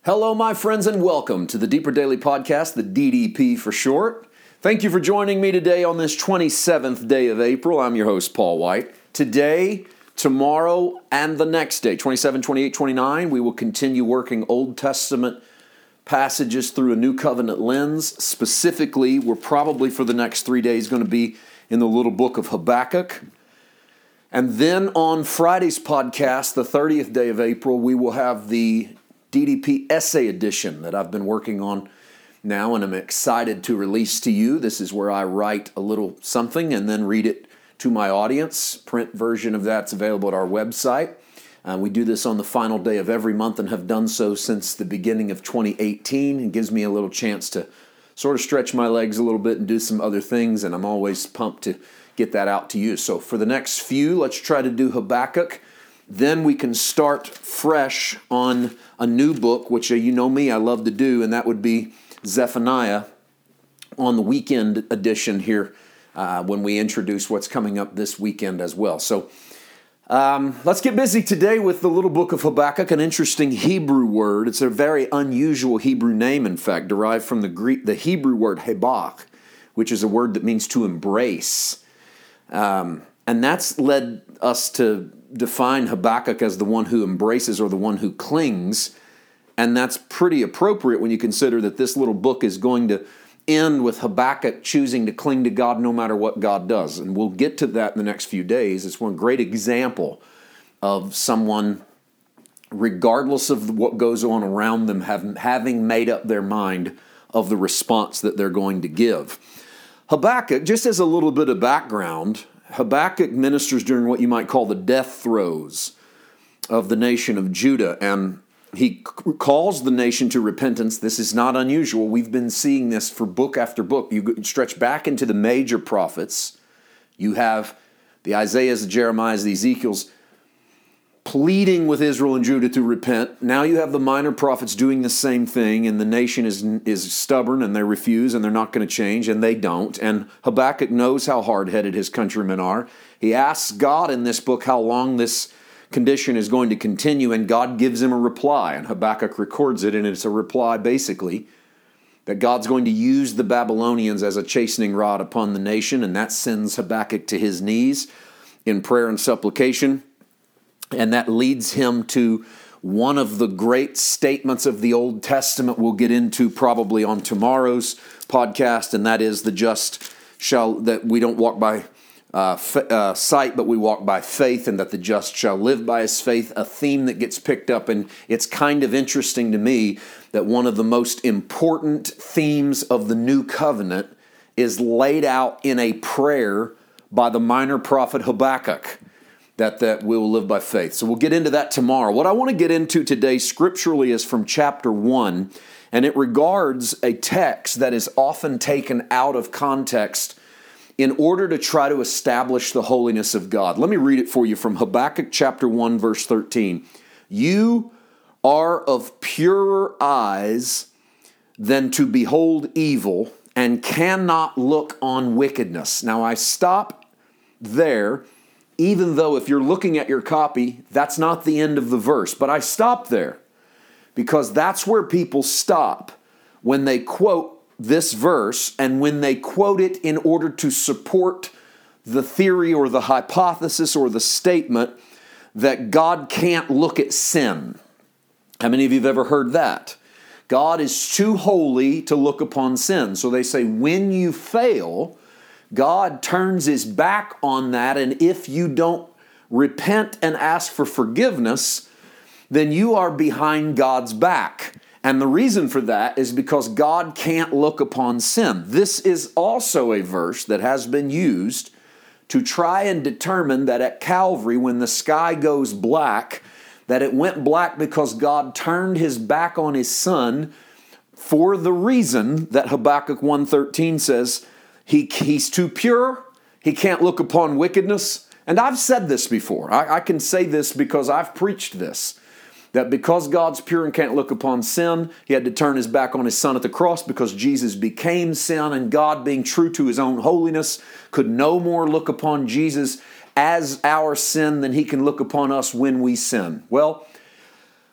Hello, my friends, and welcome to the Deeper Daily Podcast, the DDP for short. Thank you for joining me today on this 27th day of April. I'm your host, Paul White. Today, tomorrow, and the next day, 27, 28, 29, we will continue working Old Testament passages through a New Covenant lens. Specifically, we're probably for the next 3 days going to be in the little book of Habakkuk. And then on Friday's podcast, the 30th day of April, we will have the DDP Essay Edition that I've been working on now, and I'm excited to release to you. This is where I write a little something and then read it to my audience. Print version of that's available at our website. We do this on the final day of every month and have done so since the beginning of 2018. It gives me a little chance to sort of stretch my legs a little bit and do some other things, and I'm always pumped to get that out to you. So for the next few, let's try to do Habakkuk. Then we can start fresh on a new book, which you know me, I love to do, and that would be Zephaniah on the weekend edition here when we introduce what's coming up this weekend as well. So let's get busy today with the little book of Habakkuk, an interesting Hebrew word. It's a very unusual Hebrew name, in fact, derived from the Hebrew word hebach, which is a word that means to embrace. And that's led us to define Habakkuk as the one who embraces or the one who clings. And that's pretty appropriate when you consider that this little book is going to end with Habakkuk choosing to cling to God no matter what God does. And we'll get to that in the next few days. It's one great example of someone, regardless of what goes on around them, having made up their mind of the response that they're going to give. Habakkuk, just as a little bit of background, Habakkuk ministers during what you might call the death throes of the nation of Judah, and he calls the nation to repentance. This is not unusual. We've been seeing this for book after book. You stretch back into the major prophets. You have the Isaiahs, the Jeremiahs, the Ezekiels pleading with Israel and Judah to repent. Now you have the minor prophets doing the same thing, and the nation is stubborn, and they refuse, and they're not going to change, and they don't. And Habakkuk knows how hard-headed his countrymen are. He asks God in this book how long this condition is going to continue, and God gives him a reply, and Habakkuk records it, and it's a reply basically that God's going to use the Babylonians as a chastening rod upon the nation, and that sends Habakkuk to his knees in prayer and supplication. And that leads him to one of the great statements of the Old Testament we'll get into probably on tomorrow's podcast, and that is that we don't walk by sight, but we walk by faith, and that the just shall live by his faith, a theme that gets picked up. And it's kind of interesting to me that one of the most important themes of the New Covenant is laid out in a prayer by the minor prophet Habakkuk, that we will live by faith. So we'll get into that tomorrow. What I want to get into today scripturally is from chapter 1, and it regards a text that is often taken out of context in order to try to establish the holiness of God. Let me read it for you from Habakkuk chapter 1, verse 13. You are of purer eyes than to behold evil, and cannot look on wickedness. Now I stop there, even though if you're looking at your copy, that's not the end of the verse. But I stop there because that's where people stop when they quote this verse, and when they quote it in order to support the theory or the hypothesis or the statement that God can't look at sin. How many of you have ever heard that? God is too holy to look upon sin. So they say when you fail, God turns his back on that, and if you don't repent and ask for forgiveness, then you are behind God's back. And the reason for that is because God can't look upon sin. This is also a verse that has been used to try and determine that at Calvary, when the sky goes black, that it went black because God turned his back on his Son for the reason that Habakkuk 1:13 says, He's too pure. He can't look upon wickedness. And I've said this before. I can say this because I've preached this. That because God's pure and can't look upon sin, he had to turn his back on his Son at the cross because Jesus became sin, and God, being true to his own holiness, could no more look upon Jesus as our sin than he can look upon us when we sin. Well,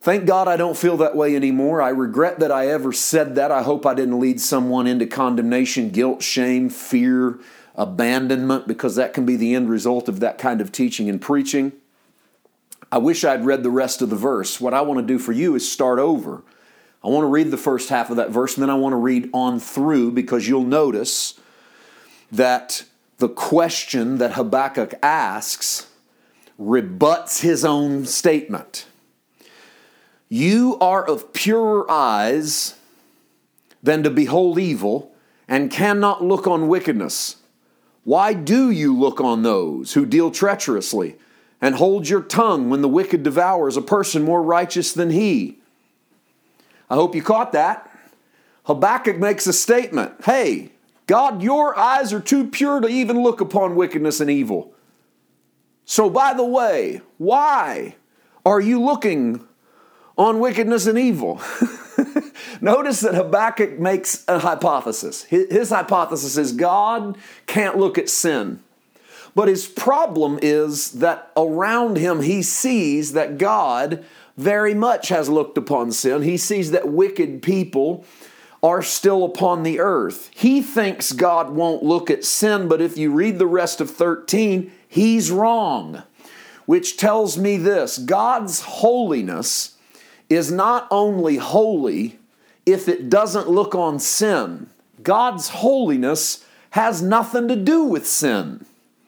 Thank God I don't feel that way anymore. I regret that I ever said that. I hope I didn't lead someone into condemnation, guilt, shame, fear, abandonment, because that can be the end result of that kind of teaching and preaching. I wish I'd read the rest of the verse. What I want to do for you is start over. I want to read the first half of that verse, and then I want to read on through, because you'll notice that the question that Habakkuk asks rebuts his own statement. You are of purer eyes than to behold evil, and cannot look on wickedness. Why do you look on those who deal treacherously, and hold your tongue when the wicked devours a person more righteous than he? I hope you caught that. Habakkuk makes a statement. Hey, God, your eyes are too pure to even look upon wickedness and evil. So by the way, why are you looking on wickedness and evil? Notice that Habakkuk makes a hypothesis. His hypothesis is God can't look at sin. But his problem is that around him he sees that God very much has looked upon sin. He sees that wicked people are still upon the earth. He thinks God won't look at sin, but if you read the rest of 13, he's wrong. Which tells me this: God's holiness is not only holy if it doesn't look on sin. God's holiness has nothing to do with sin.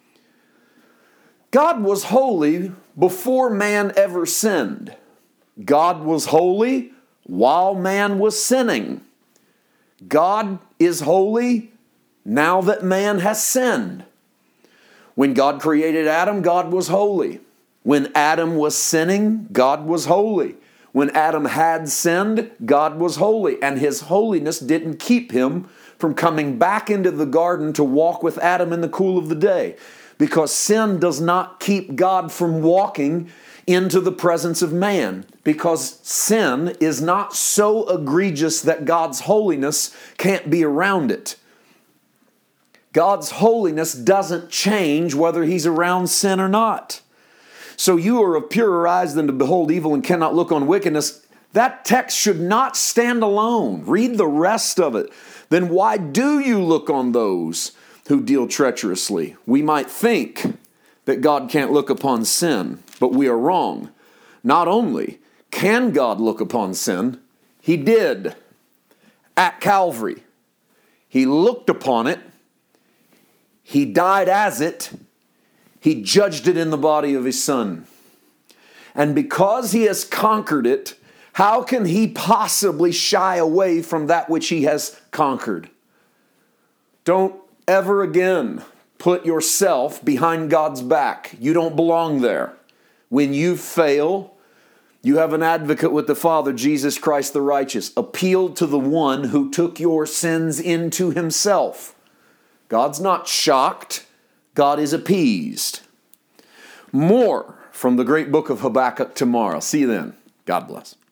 God was holy before man ever sinned. God was holy while man was sinning. God is holy now that man has sinned. When God created Adam, God was holy. When Adam was sinning, God was holy. When Adam had sinned, God was holy. And his holiness didn't keep him from coming back into the garden to walk with Adam in the cool of the day. Because sin does not keep God from walking into the presence of man. Because sin is not so egregious that God's holiness can't be around it. God's holiness doesn't change whether he's around sin or not. So you are of purer eyes than to behold evil and cannot look on wickedness. That text should not stand alone. Read the rest of it. Then why do you look on those who deal treacherously? We might think that God can't look upon sin, but we are wrong. Not only can God look upon sin, he did at Calvary. He looked upon it. He died as it. He judged it in the body of his Son. And because he has conquered it, how can he possibly shy away from that which he has conquered? Don't ever again put yourself behind God's back. You don't belong there. When you fail, you have an advocate with the Father, Jesus Christ the righteous. Appeal to the one who took your sins into himself. God's not shocked. God is appeased. More from the great book of Habakkuk tomorrow. See you then. God bless.